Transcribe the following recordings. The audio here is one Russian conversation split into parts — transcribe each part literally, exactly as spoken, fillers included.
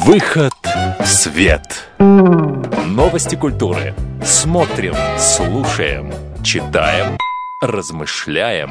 Выход в свет. Новости культуры. Смотрим, слушаем, читаем, размышляем.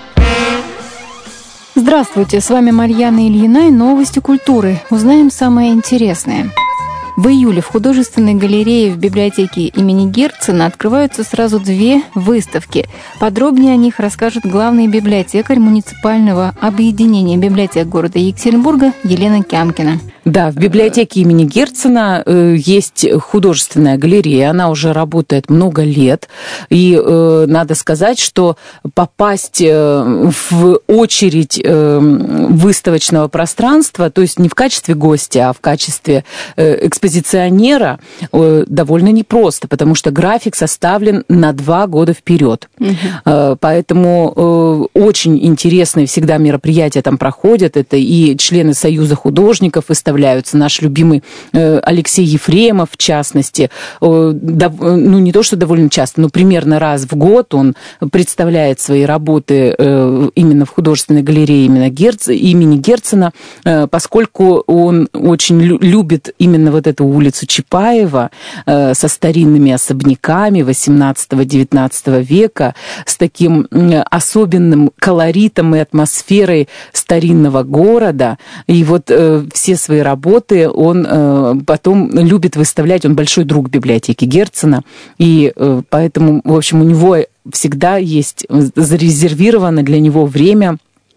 Здравствуйте, с вами Марьяна Ильина и новости культуры. Узнаем самое интересное. В июле в художественной галерее в библиотеке имени Герцена открываются сразу две выставки. Подробнее о них расскажет главный библиотекарь муниципального объединения библиотек города Екатеринбурга Елена Кямкина. Да, в библиотеке имени Герцена э, есть художественная галерея, она уже работает много лет, и э, надо сказать, что попасть э, в очередь э, выставочного пространства, то есть не в качестве гостя, а в качестве э, экспозиционера, э, довольно непросто, потому что график составлен на два года вперед. Угу. Э, поэтому э, очень интересные всегда мероприятия там проходят, это и члены Союза художников, выставляются. Наш любимый Алексей Ефремов, в частности, ну, не то, что довольно часто, но примерно раз в год он представляет свои работы именно в художественной галерее именно Герц... имени Герцена, поскольку он очень любит именно вот эту улицу Чапаева со старинными особняками восемнадцатого-девятнадцатого века, с таким особенным колоритом и атмосферой старинного города. И вот все свои работы он э, потом любит выставлять. Он большой друг библиотеки Герцена, и э, поэтому, в общем, у него всегда есть зарезервировано для него время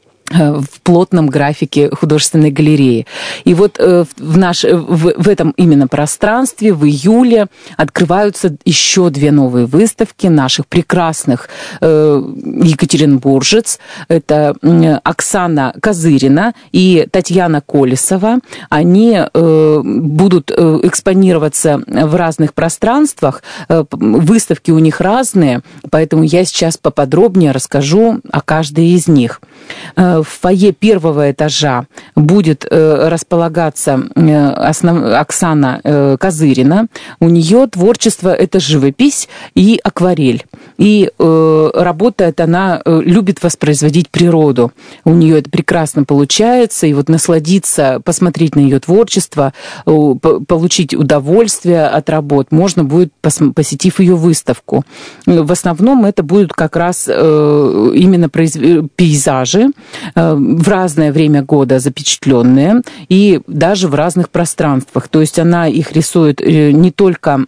в плотном графике художественной галереи. И вот в, наш, в, в этом именно пространстве в июле открываются еще две новые выставки наших прекрасных э, екатеринбуржец. Это Оксана Козырина и Татьяна Колесова. Они э, будут экспонироваться в разных пространствах. Выставки у них разные, поэтому я сейчас поподробнее расскажу о каждой из них. В фойе первого этажа будет э, располагаться э, основ... Оксана э, Козырина. У нее творчество – это живопись и акварель. И э, работает она, э, любит воспроизводить природу. У нее это прекрасно получается. И вот насладиться, посмотреть на ее творчество, э, получить удовольствие от работ можно будет, пос... посетив ее выставку. В основном это будут как раз э, именно произ... пейзажи, в разное время года запечатленные и даже в разных пространствах. То есть она их рисует не только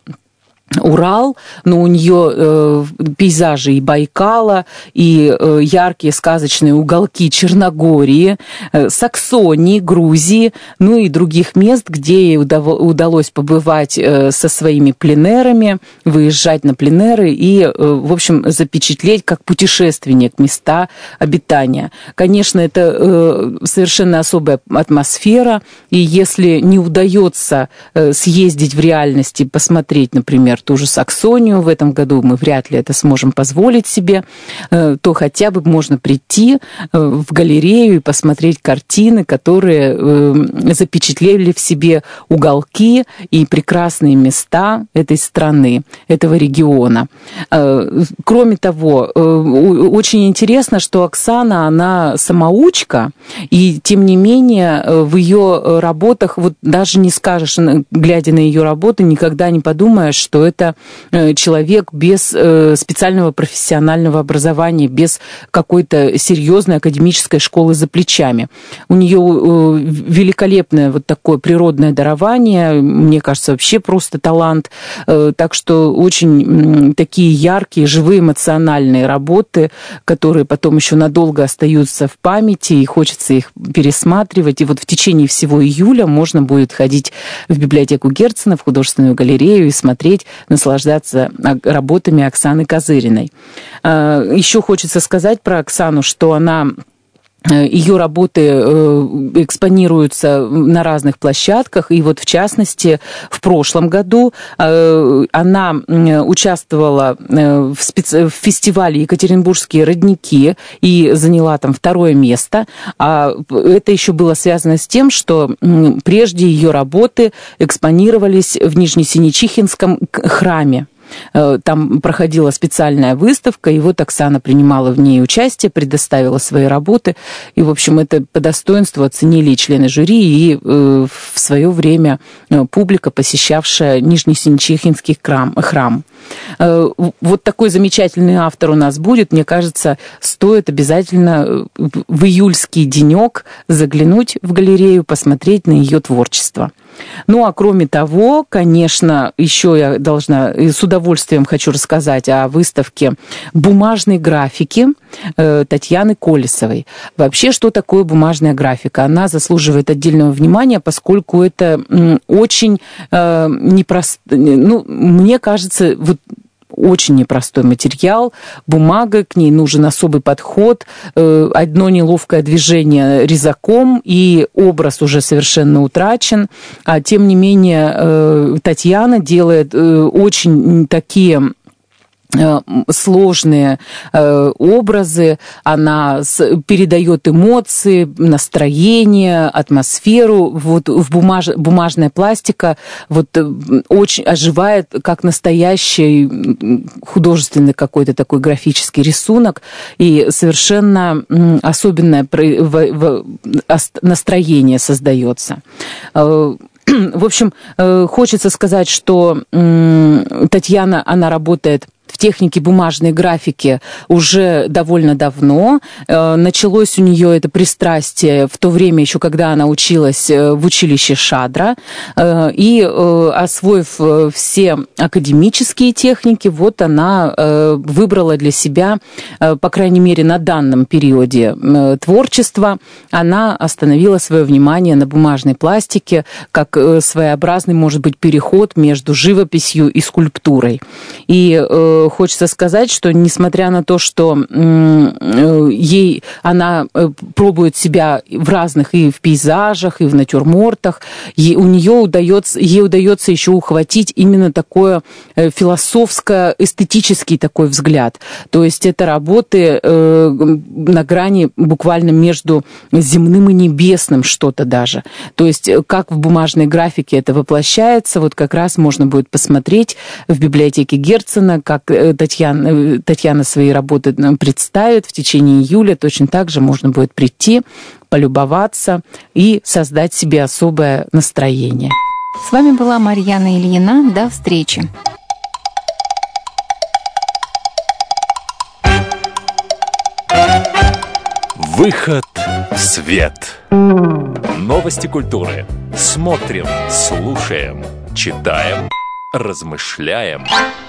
Урал, но у нее э, пейзажи и Байкала, и э, яркие сказочные уголки Черногории, э, Саксонии, Грузии, ну и других мест, где ей удав- удалось побывать э, со своими пленерами, выезжать на пленеры и, э, в общем, запечатлеть как путешественник места обитания. Конечно, это э, совершенно особая атмосфера, и если не удается э, съездить в реальности, посмотреть, например, ту же Саксонию в этом году, мы вряд ли это сможем позволить себе, то хотя бы можно прийти в галерею и посмотреть картины, которые запечатлели в себе уголки и прекрасные места этой страны, этого региона. Кроме того, очень интересно, что Оксана, она самоучка, и тем не менее в ее работах, вот даже не скажешь, глядя на ее работы, никогда не подумаешь, что это человек без специального профессионального образования, без какой-то серьезной академической школы за плечами. У нее великолепное вот такое природное дарование, мне кажется, вообще просто талант. Так что очень такие яркие, живые, эмоциональные работы, которые потом еще надолго остаются в памяти, и хочется их пересматривать. И вот в течение всего июля можно будет ходить в библиотеку Герцена, в художественную галерею и смотреть, наслаждаться работами Оксаны Козыриной. Еще хочется сказать про Оксану, что она... Ее работы экспонируются на разных площадках, и вот в частности в прошлом году она участвовала в, специ... в фестивале «Екатеринбургские родники» и заняла там второе место. А это еще было связано с тем, что прежде ее работы экспонировались в Нижнесинечихинском храме. Там проходила специальная выставка, и вот Оксана принимала в ней участие, предоставила свои работы. И, в общем, это по достоинству оценили и члены жюри, и в свое время публика, посещавшая Нижнесинчихинский храм. Вот такой замечательный автор у нас будет. Мне кажется, стоит обязательно в июльский денек заглянуть в галерею, посмотреть на ее творчество. Ну, а кроме того, конечно, еще я должна, с удовольствием хочу рассказать о выставке бумажной графики Татьяны Колесовой. Вообще, что такое бумажная графика? Она заслуживает отдельного внимания, поскольку это очень непросто, ну, мне кажется, вот очень непростой материал, бумага, к ней нужен особый подход, одно неловкое движение резаком, и образ уже совершенно утрачен. А тем не менее, Татьяна делает очень такие сложные э, образы, она с, передает эмоции, настроение, атмосферу. Вот в бумаж, бумажная пластика вот, очень оживает, как настоящий художественный какой-то такой графический рисунок, и совершенно особенное настроение создается. В общем, хочется сказать, что Татьяна, она работает в технике бумажной графики уже довольно давно. Началось у нее это пристрастие в то время еще, когда она училась в училище Шадра. И, освоив все академические техники, вот она выбрала для себя, по крайней мере, на данном периоде творчества, она остановила свое внимание на бумажной пластике, как своеобразный, может быть, переход между живописью и скульптурой. И хочется сказать, что несмотря на то, что ей она пробует себя в разных и в пейзажах, и в натюрмортах, ей, у нее удается, ей удается еще ухватить именно такое философско-эстетический такой взгляд. То есть это работы на грани буквально между земным и небесным что-то даже. То есть как в бумажной графике это воплощается, вот как раз можно будет посмотреть в библиотеке Герцена, как Татьяна, Татьяна свои работы нам представит в течение июля. Точно так же можно будет прийти, полюбоваться и создать себе особое настроение. С вами была Марьяна Ильина. До встречи. Выход в свет. Новости культуры. Смотрим, слушаем, читаем, размышляем.